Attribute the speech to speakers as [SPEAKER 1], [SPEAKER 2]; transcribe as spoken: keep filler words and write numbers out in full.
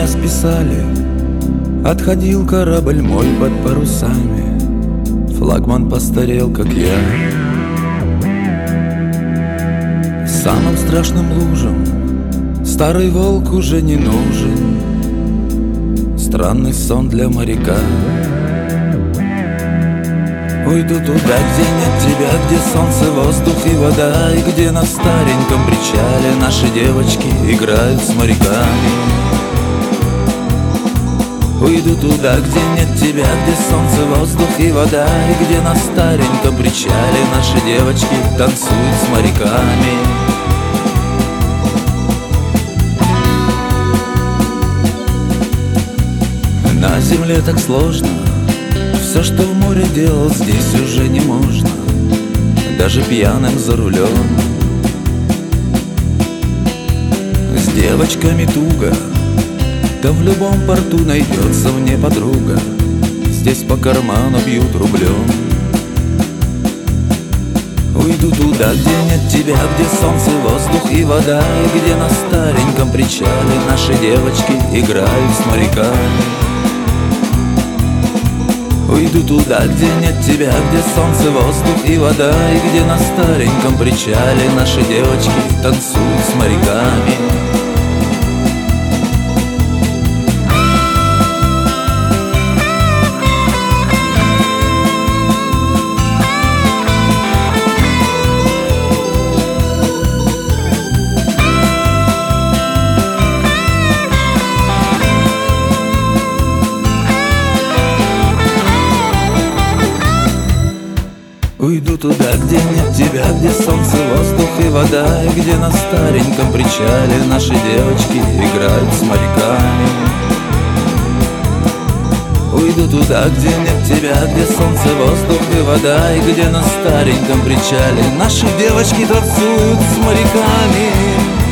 [SPEAKER 1] меня списали, отходил корабль мой под парусами. Флагман постарел, как я. Самым страшным лужам старый волк уже не нужен. Странный сон для моряка. Уйду туда, где нет тебя, где солнце, воздух и вода, и где на стареньком причале наши девочки играют с моряками. Уйду туда, где нет тебя, где солнце, воздух и вода, и где на стареньком причале наши девочки танцуют с моряками. На земле так сложно, все, что в море делал, здесь уже не можно, даже пьяным за рулем. С девочками туго, да в любом порту найдется мне подруга. Здесь по карману бьют рублем. Уйду туда, где нет тебя, где солнце, воздух и вода, и где на стареньком причале наши девочки играют с моряками. Уйду туда, где нет тебя, где солнце, воздух и вода, и где на стареньком причале наши девочки танцуют с моряками. Уйду туда, где нет тебя, где солнце, воздух и вода, и где на стареньком причале наши девочки играют с моряками. Уйду туда, где нет тебя, где солнце, воздух и вода, и где на стареньком причале наши девочки танцуют с моряками.